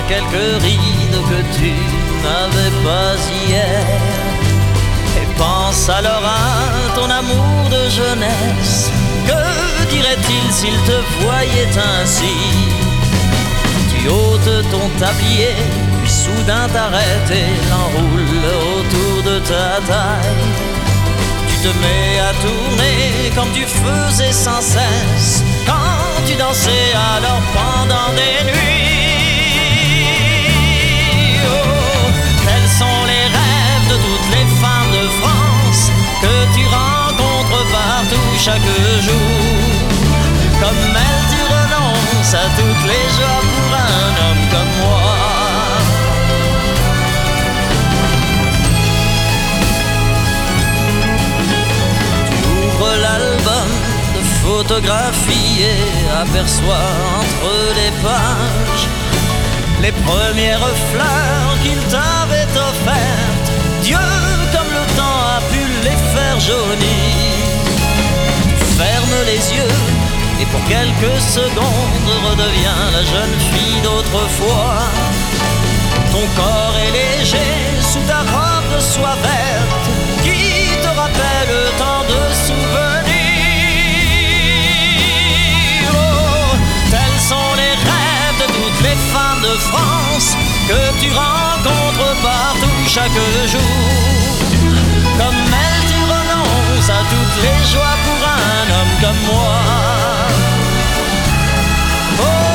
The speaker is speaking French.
quelques rides que tu n'avais pas hier. Et pense alors à ton amour de jeunesse. Que dirait-il s'il te voyait ainsi? Tu ôtes ton tablier, puis soudain t'arrêtes et l'enroule autour de ta taille. Tu te mets à tourner comme tu faisais sans cesse quand tu dansais alors pendant des nuits. Oh, tels sont les rêves de toutes les femmes de France que tu rencontres partout chaque jour. Comme elles, tu renonces à toutes les joies pour un homme comme moi. L'album de photographies et aperçoit entre les pages les premières fleurs qu'il t'avait offertes. Dieu, comme le temps a pu les faire jaunir. Tu fermes les yeux et pour quelques secondes redeviens la jeune fille d'autrefois. Ton corps est léger sous ta robe de soie verte qui te rappelle tant de souvenirs. Oh, tels sont les rêves de toutes les femmes de France que tu rencontres partout chaque jour. Comme elles, tu renonces à toutes les joies pour un homme comme moi. Oh,